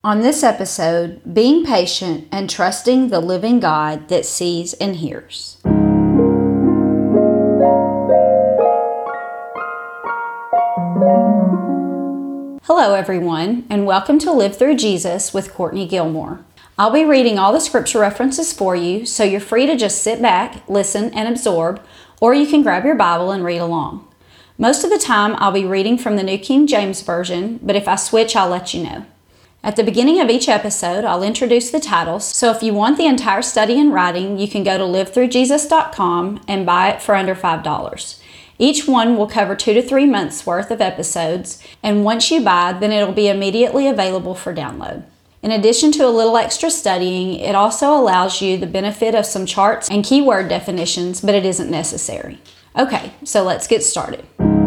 On this episode, being patient and trusting the living God that sees and hears. Hello everyone, and welcome to Live Through Jesus with Courtney Gilmore. I'll be reading all the scripture references for you, so you're free to just sit back, listen, and absorb, or you can grab your Bible and read along. Most of the time, I'll be reading from the New King James Version, but if I switch, I'll let you know. At the beginning of each episode, I'll introduce the titles, so if you want the entire study in writing, you can go to livethroughjesus.com and buy it for under $5. Each one will cover 2 to 3 months worth of episodes, and once you buy, then it'll be immediately available for download. In addition to a little extra studying, it also allows you the benefit of some charts and keyword definitions, but it isn't necessary. Okay, so let's get started.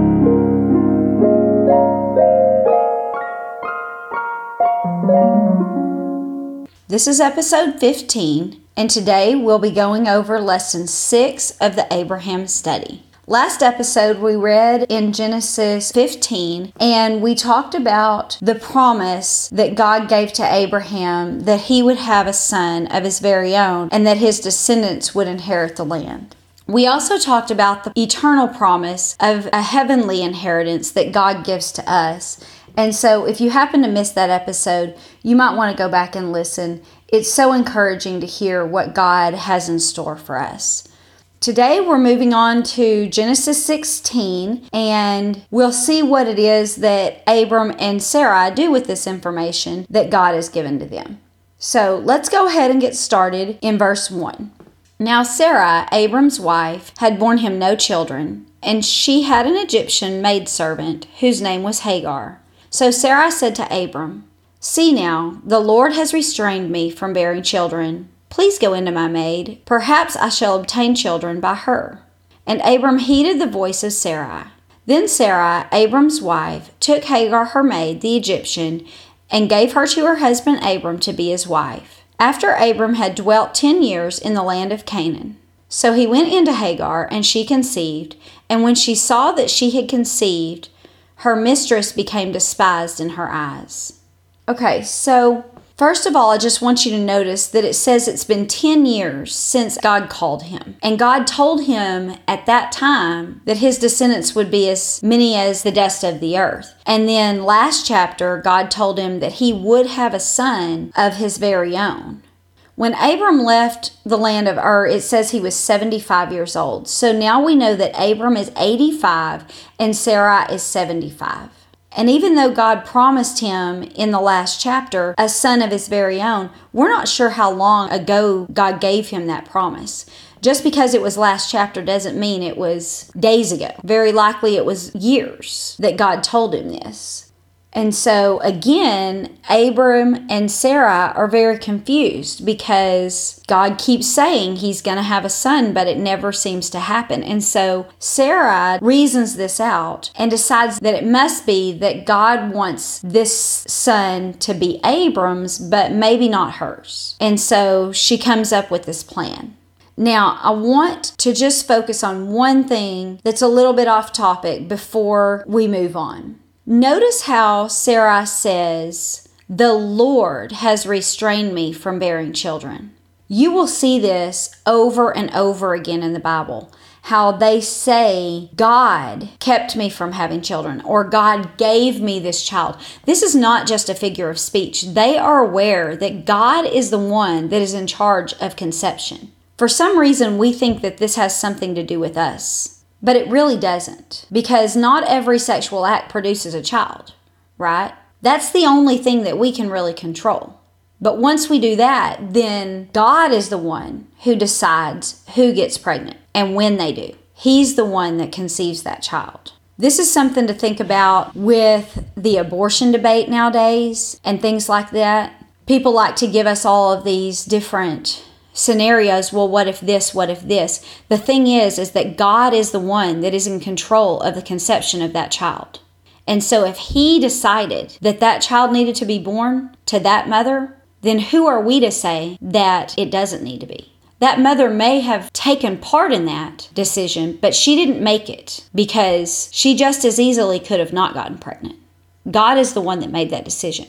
This is episode 15, and today we'll be going over lesson 6 of the Abraham study. Last episode we read in Genesis 15, and we talked about the promise that God gave to Abraham that he would have a son of his very own and that his descendants would inherit the land. We also talked about the eternal promise of a heavenly inheritance that God gives to us. And so if you happen to miss that episode, you might want to go back and listen. It's so encouraging to hear what God has in store for us. Today we're moving on to Genesis 16, and we'll see what it is that Abram and Sarai do with this information that God has given to them. So let's go ahead and get started in verse 1. Now Sarai, Abram's wife, had borne him no children, and she had an Egyptian maidservant whose name was Hagar. So Sarai said to Abram, "See now, the Lord has restrained me from bearing children. Please go into my maid. Perhaps I shall obtain children by her." And Abram heeded the voice of Sarai. Then Sarai, Abram's wife, took Hagar her maid, the Egyptian, and gave her to her husband Abram to be his wife, after Abram had dwelt 10 years in the land of Canaan. So he went into Hagar, and she conceived, and when she saw that she had conceived, her mistress became despised in her eyes. Okay, so first of all, I just want you to notice that it says it's been 10 years since God called him. And God told him at that time that his descendants would be as many as the dust of the earth. And then last chapter, God told him that he would have a son of his very own. When Abram left the land of Ur, it says he was 75 years old. So now we know that Abram is 85 and Sarai is 75. And even though God promised him in the last chapter a son of his very own, we're not sure how long ago God gave him that promise. Just because it was last chapter doesn't mean it was days ago. Very likely it was years that God told him this. And so again, Abram and Sarah are very confused because God keeps saying he's going to have a son, but it never seems to happen. And so Sarah reasons this out and decides that it must be that God wants this son to be Abram's, but maybe not hers. And so she comes up with this plan. Now, I want to just focus on one thing that's a little bit off topic before we move on. Notice how Sarai says, "The Lord has restrained me from bearing children." You will see this over and over again in the Bible, how they say, "God kept me from having children," or "God gave me this child." This is not just a figure of speech. They are aware that God is the one that is in charge of conception. For some reason, we think that this has something to do with us. But it really doesn't, because not every sexual act produces a child, right? That's the only thing that we can really control. But once we do that, then God is the one who decides who gets pregnant and when they do. He's the one that conceives that child. This is something to think about with the abortion debate nowadays and things like that. People like to give us all of these different scenarios. Well, what if this? What if this? The thing is that God is the one that is in control of the conception of that child. And so if he decided that that child needed to be born to that mother, then who are we to say that it doesn't need to be? That mother may have taken part in that decision, but she didn't make it because she just as easily could have not gotten pregnant. God is the one that made that decision.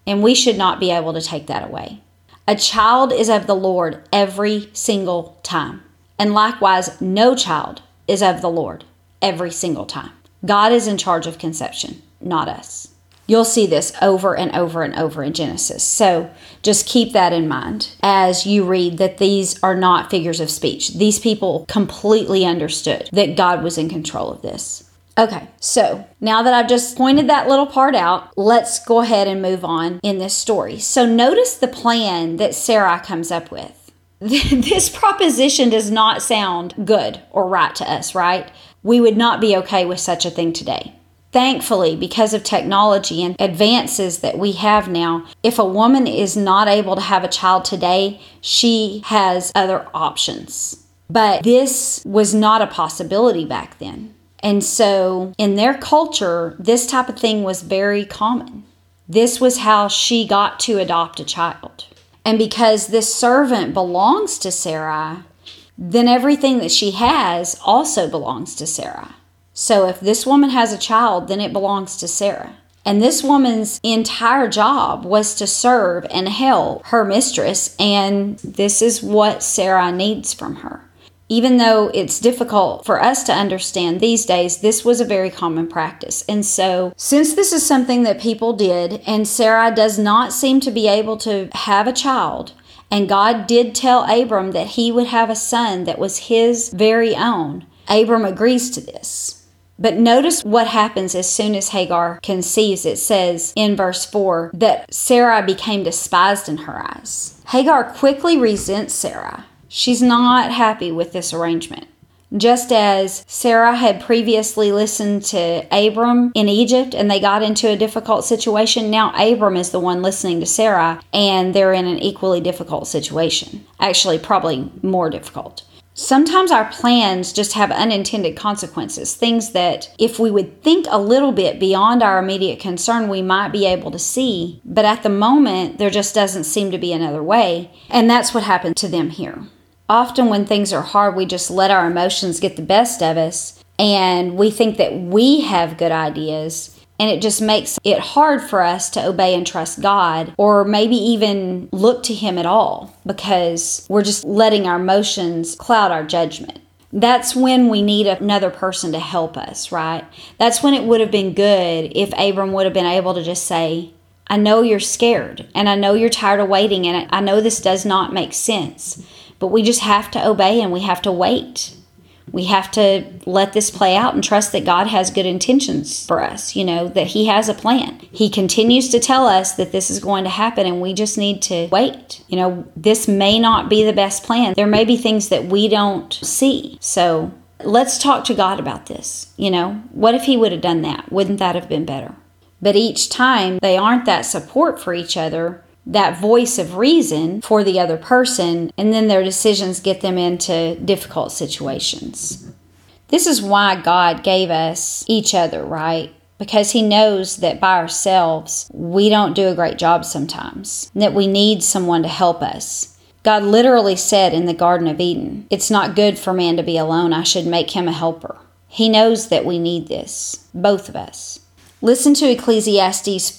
and we should not be able to take that away. A child is of the Lord every single time. And likewise, no child is of the Lord every single time. God is in charge of conception, not us. You'll see this over and over and over in Genesis. So just keep that in mind as you read that these are not figures of speech. These people completely understood that God was in control of this. Okay, so now that I've just pointed that little part out, let's go ahead and move on in this story. So notice the plan that Sarai comes up with. This proposition does not sound good or right to us, right? We would not be okay with such a thing today. Thankfully, because of technology and advances that we have now, if a woman is not able to have a child today, she has other options. But this was not a possibility back then. And so in their culture, this type of thing was very common. This was how she got to adopt a child. And because this servant belongs to Sarai, then everything that she has also belongs to Sarai. So if this woman has a child, then it belongs to Sarah. And this woman's entire job was to serve and help her mistress, and this is what Sarai needs from her. Even though it's difficult for us to understand these days, this was a very common practice. And so, since this is something that people did, and Sarai does not seem to be able to have a child, and God did tell Abram that he would have a son that was his very own, Abram agrees to this. But notice what happens as soon as Hagar conceives. It says in verse 4 that Sarai became despised in her eyes. Hagar quickly resents Sarai. She's not happy with this arrangement. Just as Sarah had previously listened to Abram in Egypt and they got into a difficult situation, now Abram is the one listening to Sarah and they're in an equally difficult situation. Actually, probably more difficult. Sometimes our plans just have unintended consequences, things that if we would think a little bit beyond our immediate concern, we might be able to see. But at the moment, there just doesn't seem to be another way. And that's what happened to them here. Often when things are hard, we just let our emotions get the best of us and we think that we have good ideas, and it just makes it hard for us to obey and trust God, or maybe even look to Him at all, because we're just letting our emotions cloud our judgment. That's when we need another person to help us, right? That's when it would have been good if Abram would have been able to just say, I know you're scared, and I know you're tired of waiting, and I know this does not make sense. But we just have to obey and we have to wait. We have to let this play out and trust that God has good intentions for us, that He has a plan. He continues to tell us that this is going to happen and we just need to wait. This may not be the best plan. There may be things that we don't see. So let's talk to God about this. What if He would have done that? Wouldn't that have been better? But each time they aren't that support for each other, that voice of reason for the other person, and then their decisions get them into difficult situations. This is why God gave us each other, right? Because He knows that by ourselves, we don't do a great job sometimes, that we need someone to help us. God literally said in the Garden of Eden, it's not good for man to be alone. I should make him a helper. He knows that we need this, both of us. Listen to Ecclesiastes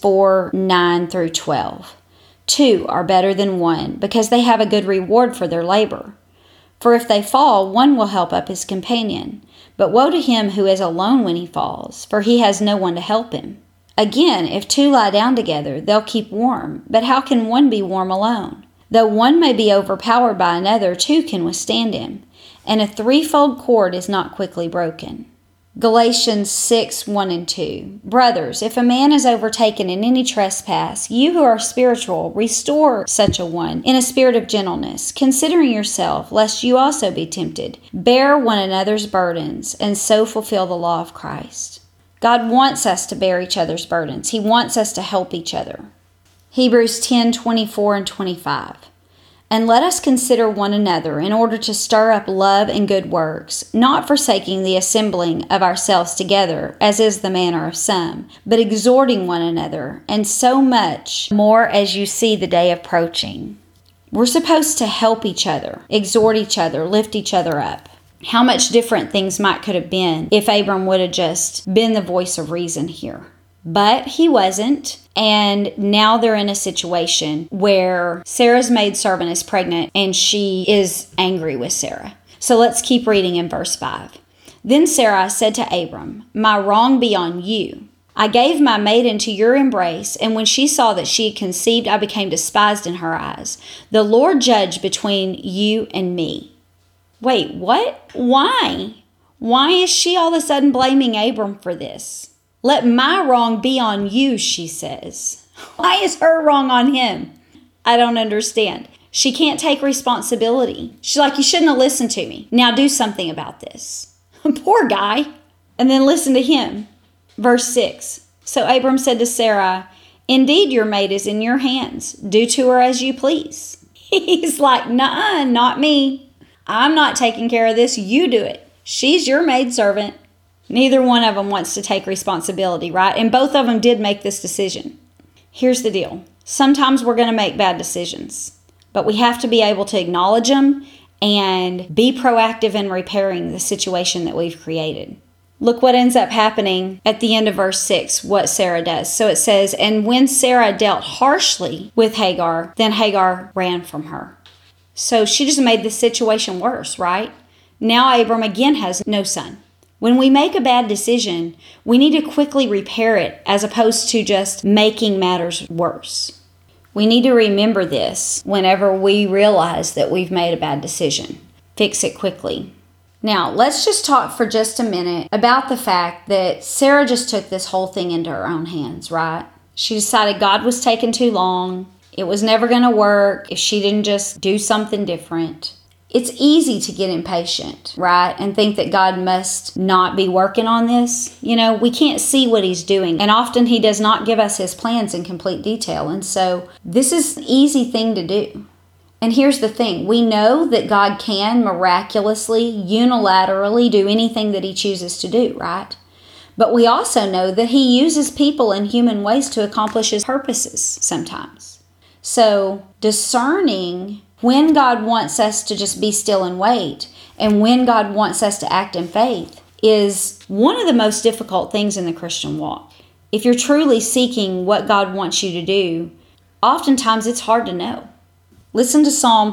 4:9-12. 2 are better than 1, because they have a good reward for their labor. For if they fall, one will help up his companion. But woe to him who is alone when he falls, for he has no one to help him. Again, if 2 lie down together, they'll keep warm. But how can one be warm alone? Though one may be overpowered by another, 2 can withstand him. And a threefold cord is not quickly broken. Galatians 6:1-2. Brothers, if a man is overtaken in any trespass, you who are spiritual, restore such a one in a spirit of gentleness, considering yourself, lest you also be tempted. Bear one another's burdens, and so fulfill the law of Christ. God wants us to bear each other's burdens. He wants us to help each other. Hebrews 10:24-25. And let us consider one another in order to stir up love and good works, not forsaking the assembling of ourselves together, as is the manner of some, but exhorting one another, and so much more as you see the day approaching. We're supposed to help each other, exhort each other, lift each other up. How much different things could have been if Abram would have just been the voice of reason here. But he wasn't. And now they're in a situation where Sarah's maidservant is pregnant and she is angry with Sarah. So let's keep reading in verse 5. Then Sarai said to Abram, "My wrong be on you. I gave my maid into your embrace, and when she saw that she had conceived, I became despised in her eyes. The Lord judge between you and me." Wait, what? Why? Why is she all of a sudden blaming Abram for this? "Let my wrong be on you," she says. Why is her wrong on him? I don't understand. She can't take responsibility. She's like, "You shouldn't have listened to me. Now do something about this." Poor guy. And then listen to him. Verse 6. So Abram said to Sarai, "Indeed, your maid is in your hands. Do to her as you please." He's like, "Nuh-uh, not me. I'm not taking care of this. You do it. She's your maidservant." Neither one of them wants to take responsibility, right? And both of them did make this decision. Here's the deal. Sometimes we're going to make bad decisions, but we have to be able to acknowledge them and be proactive in repairing the situation that we've created. Look what ends up happening at the end of verse 6, what Sarah does. So it says, "And when Sarah dealt harshly with Hagar, then Hagar ran from her." So she just made the situation worse, right? Now Abram again has no son. When we make a bad decision, we need to quickly repair it as opposed to just making matters worse. We need to remember this whenever we realize that we've made a bad decision. Fix it quickly. Now, let's just talk for just a minute about the fact that Sarah just took this whole thing into her own hands, right? She decided God was taking too long. It was never going to work if she didn't just do something different. It's easy to get impatient, right? And think that God must not be working on this. You know, we can't see what he's doing. And often he does not give us his plans in complete detail. And so this is an easy thing to do. And here's the thing. We know that God can miraculously, unilaterally do anything that he chooses to do, right? But we also know that he uses people in human ways to accomplish his purposes sometimes. So discerning when God wants us to just be still and wait, and when God wants us to act in faith, is one of the most difficult things in the Christian walk. If you're truly seeking what God wants you to do, oftentimes it's hard to know. Listen to Psalm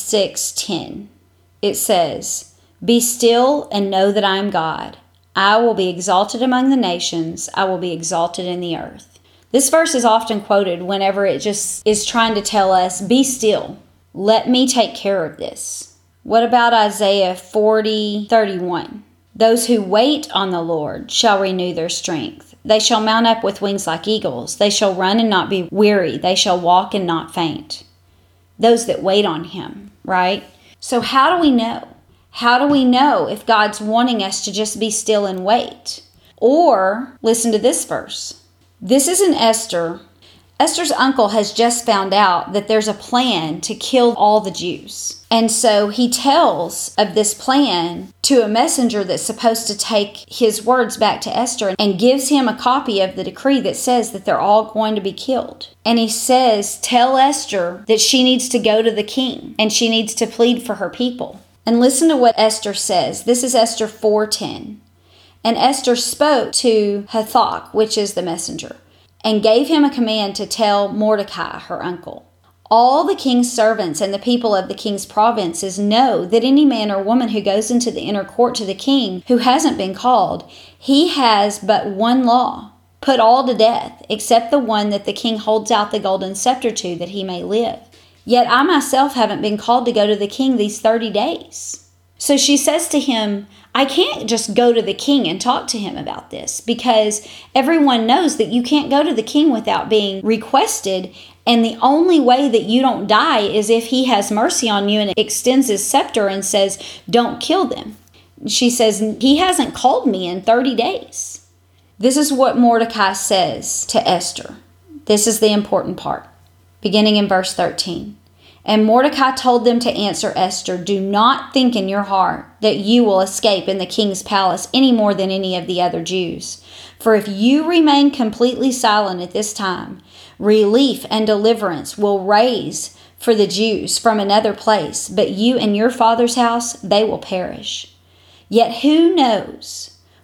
46:10. It says, "Be still and know that I am God. I will be exalted among the nations. I will be exalted in the earth." This verse is often quoted whenever it just is trying to tell us, be still. Let me take care of this. What about Isaiah 40:31? "Those who wait on the Lord shall renew their strength. They shall mount up with wings like eagles. They shall run and not be weary. They shall walk and not faint." Those that wait on him, right? So how do we know? How do we know if God's wanting us to just be still and wait? Or, listen to this verse. This is in Esther. Esther's uncle has just found out that there's a plan to kill all the Jews. And so he tells of this plan to a messenger that's supposed to take his words back to Esther and gives him a copy of the decree that says that they're all going to be killed. And he says, tell Esther that she needs to go to the king and she needs to plead for her people. And listen to what Esther says. This is Esther 4:10. "And Esther spoke to Hathach, which is the messenger, and gave him a command to tell Mordecai, her uncle, all the king's servants and the people of the king's provinces know that any man or woman who goes into the inner court to the king who hasn't been called, he has but one law, put all to death, except the one that the king holds out the golden scepter to, that he may live. Yet I myself haven't been called to go to the king these 30 days. So she says to him, I can't just go to the king and talk to him about this, because everyone knows that you can't go to the king without being requested. And the only way that you don't die is if he has mercy on you and extends his scepter and says, don't kill them. She says, he hasn't called me in 30 days. This is what Mordecai says to Esther. This is the important part, beginning in verse 13. And Mordecai told them to answer Esther, do not think in your heart that you will escape in the king's palace any more than any of the other Jews. For if you remain completely silent at this time, relief and deliverance will rise for the Jews from another place, but you and your father's house, they will perish. Yet who knows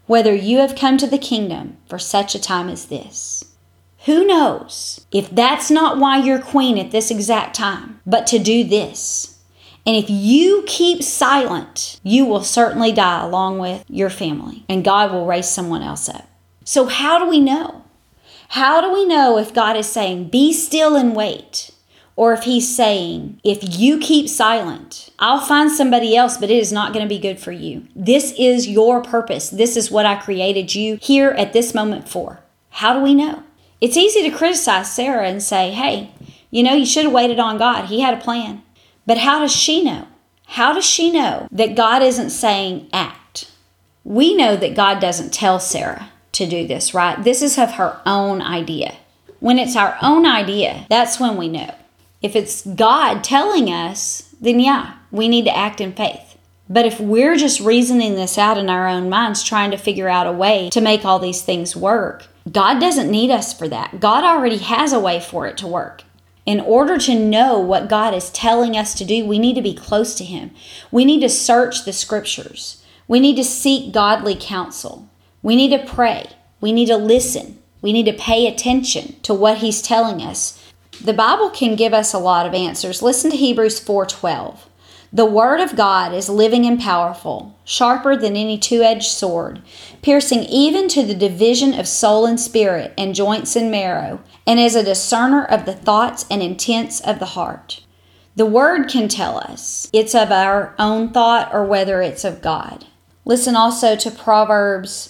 whether you have come to the kingdom for such a time as this. Who knows if that's not why you're queen at this exact time, but to do this. And if you keep silent, you will certainly die along with your family, and God will raise someone else up. So how do we know? How do we know if God is saying, be still and wait? Or if he's saying, if you keep silent, I'll find somebody else, but it is not going to be good for you. This is your purpose. This is what I created you here at this moment for. How do we know? It's easy to criticize Sarah and say, hey, you should have waited on God. He had a plan. But how does she know? How does she know that God isn't saying act? We know that God doesn't tell Sarah to do this, right? This is of her own idea. When it's our own idea, that's when we know. If it's God telling us, then yeah, we need to act in faith. But if we're just reasoning this out in our own minds, trying to figure out a way to make all these things work, God doesn't need us for that. God already has a way for it to work. In order to know what God is telling us to do, we need to be close to Him. We need to search the scriptures. We need to seek godly counsel. We need to pray. We need to listen. We need to pay attention to what He's telling us. The Bible can give us a lot of answers. Listen to Hebrews 4:12. The Word of God is living and powerful, sharper than any two-edged sword, piercing even to the division of soul and spirit and joints and marrow, and is a discerner of the thoughts and intents of the heart. The Word can tell us it's of our own thought or whether it's of God. Listen also to Proverbs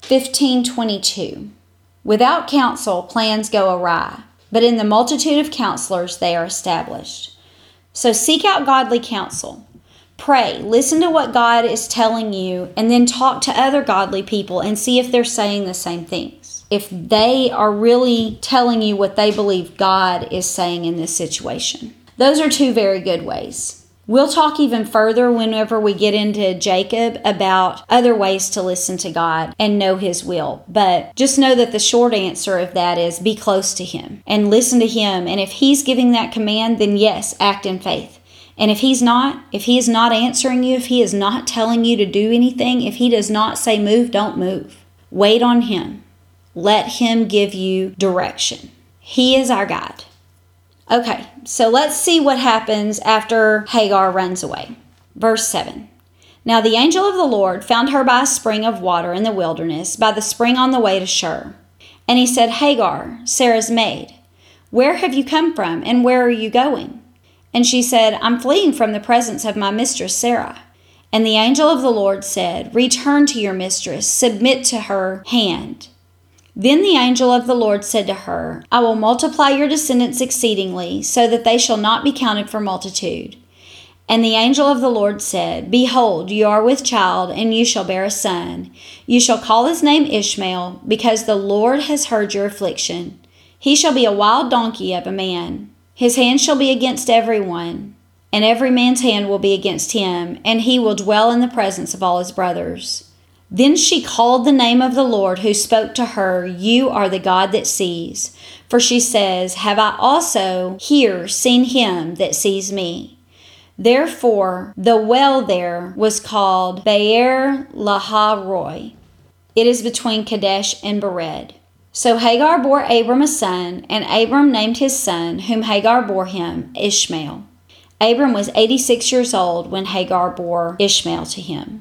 15:22. Without counsel, plans go awry, but in the multitude of counselors they are established. So seek out godly counsel. Pray, listen to what God is telling you, and then talk to other godly people and see if they're saying the same things. If they are really telling you what they believe God is saying in this situation. Those are two very good ways. We'll talk even further whenever we get into Jacob about other ways to listen to God and know His will. But just know that the short answer of that is be close to Him and listen to Him. And if He's giving that command, then yes, act in faith. And if He is not answering you, if He is not telling you to do anything, if He does not say move, don't move. Wait on Him. Let Him give you direction. He is our guide. Okay, so let's see what happens after Hagar runs away. Verse 7. Now the angel of the Lord found her by a spring of water in the wilderness, by the spring on the way to Shur. And he said, Hagar, Sarah's maid, where have you come from, and where are you going? And she said, I'm fleeing from the presence of my mistress Sarah. And the angel of the Lord said, return to your mistress, submit to her hand. Then the angel of the Lord said to her, I will multiply your descendants exceedingly, so that they shall not be counted for multitude. And the angel of the Lord said, behold, you are with child, and you shall bear a son. You shall call his name Ishmael, because the Lord has heard your affliction. He shall be a wild donkey of a man. His hand shall be against everyone, and every man's hand will be against him, and he will dwell in the presence of all his brothers. Then she called the name of the Lord who spoke to her, you are the God that sees. For she says, have I also here seen him that sees me? Therefore, the well there was called Be'er Lahai-roi. It is between Kadesh and Bered. So Hagar bore Abram a son, and Abram named his son, whom Hagar bore him, Ishmael. Abram was 86 years old when Hagar bore Ishmael to him.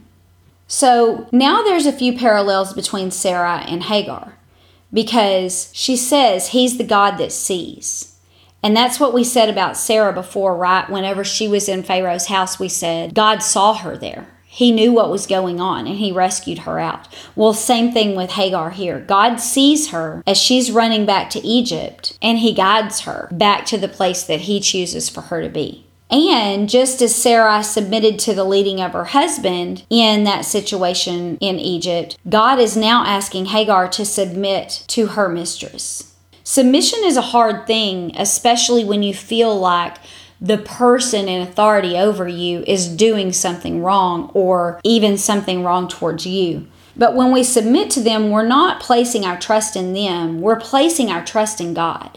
So now there's a few parallels between Sarah and Hagar, because she says he's the God that sees. And that's what we said about Sarah before, right? Whenever she was in Pharaoh's house, we said God saw her there. He knew what was going on, and He rescued her out. Well, same thing with Hagar here. God sees her as she's running back to Egypt, and He guides her back to the place that He chooses for her to be. And just as Sarah submitted to the leading of her husband in that situation in Egypt, God is now asking Hagar to submit to her mistress. Submission is a hard thing, especially when you feel like the person in authority over you is doing something wrong or even something wrong towards you. But when we submit to them, we're not placing our trust in them. We're placing our trust in God.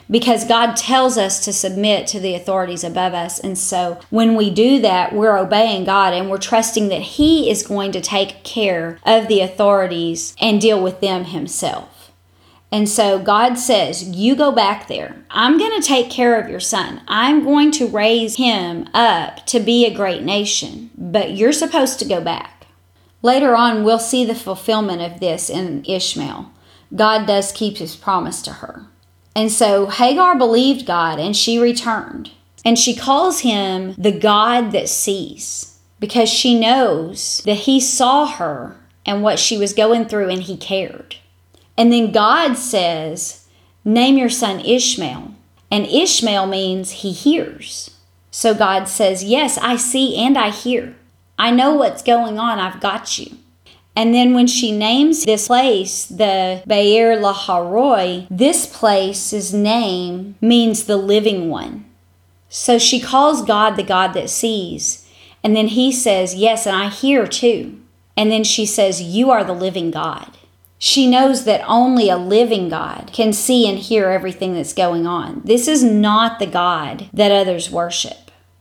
because God tells us to submit to the authorities above us. And so when we do that, we're obeying God and we're trusting that He is going to take care of the authorities and deal with them Himself. And so God says, you go back there. I'm going to take care of your son. I'm going to raise him up to be a great nation, but you're supposed to go back. Later on, we'll see the fulfillment of this in Ishmael. God does keep His promise to her. And so Hagar believed God and she returned. And she calls him the God that sees, because she knows that He saw her and what she was going through and He cared. And then God says, name your son Ishmael. And Ishmael means He hears. So God says, yes, I see and I hear. I know what's going on. I've got you. And then when she names this place, the Be'er Laharoi, this place's name means the living one. So she calls God the God that sees. And then He says, yes, and I hear too. And then she says, you are the living God. She knows that only a living God can see and hear everything that's going on. This is not the God that others worship.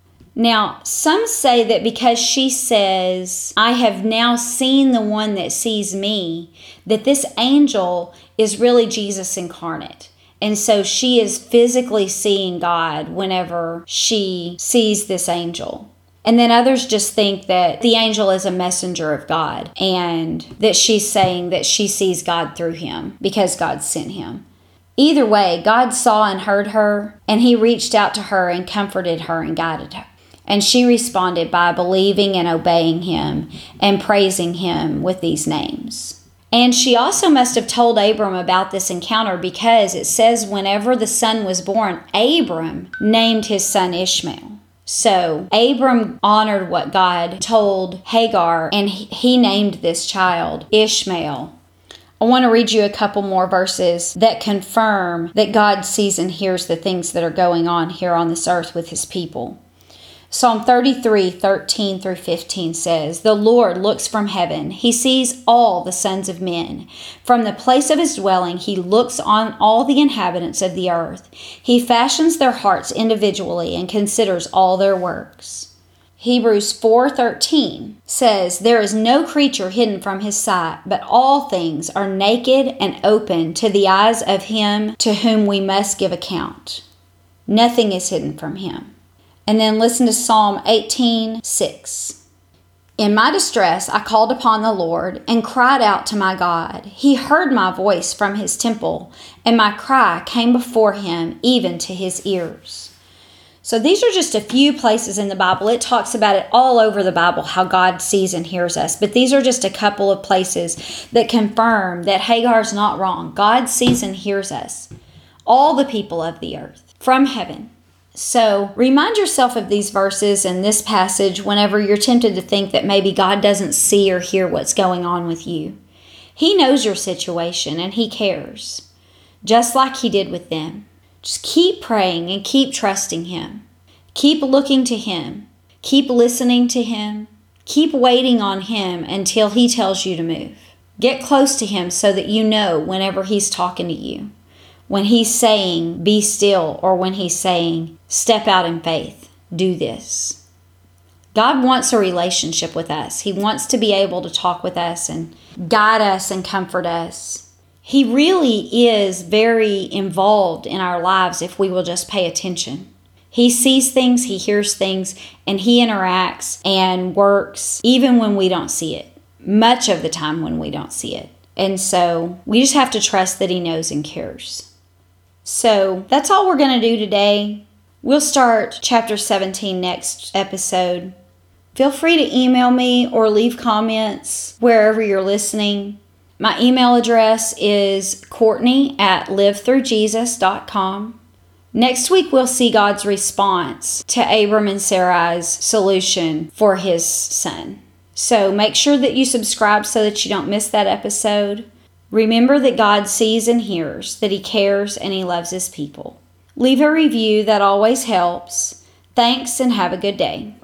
Now, some say that because she says, I have now seen the one that sees me, that this angel is really Jesus incarnate. And so she is physically seeing God whenever she sees this angel. And then others just think that the angel is a messenger of God and that she's saying that she sees God through him because God sent him. Either way, God saw and heard her, and He reached out to her and comforted her and guided her. And she responded by believing and obeying Him and praising Him with these names. And she also must have told Abram about this encounter, because it says whenever the son was born, Abram named his son Ishmael. So Abram honored what God told Hagar, and he named this child Ishmael. I want to read you a couple more verses that confirm that God sees and hears the things that are going on here on this earth with His people. Psalm 33:13-15 says, the Lord looks from heaven. He sees all the sons of men. From the place of His dwelling, He looks on all the inhabitants of the earth. He fashions their hearts individually and considers all their works. Hebrews 4:13 says, there is no creature hidden from His sight, but all things are naked and open to the eyes of Him to whom we must give account. Nothing is hidden from Him. And then listen to Psalm 18:6. In my distress, I called upon the Lord and cried out to my God. He heard my voice from His temple, and my cry came before Him, even to His ears. So these are just a few places in the Bible. It talks about it all over the Bible, how God sees and hears us. But these are just a couple of places that confirm that Hagar's not wrong. God sees and hears us, all the people of the earth, from heaven. So remind yourself of these verses and this passage whenever you're tempted to think that maybe God doesn't see or hear what's going on with you. He knows your situation and He cares, just like He did with them. Just keep praying and keep trusting Him. Keep looking to Him. Keep listening to Him. Keep waiting on Him until He tells you to move. Get close to Him so that you know whenever He's talking to you. When He's saying, be still, or when He's saying, step out in faith, do this. God wants a relationship with us. He wants to be able to talk with us and guide us and comfort us. He really is very involved in our lives if we will just pay attention. He sees things, He hears things, and He interacts and works even when we don't see it. Much of the time when we don't see it. And so we just have to trust that He knows and cares. So that's all we're going to do today. We'll start chapter 17 next episode. Feel free to email me or leave comments wherever you're listening. My email address is Courtney@livethroughjesus.com. Next week, we'll see God's response to Abram and Sarai's solution for his son. So make sure that you subscribe so that you don't miss that episode. Remember that God sees and hears, that He cares and He loves His people. Leave a review, that always helps. Thanks and have a good day.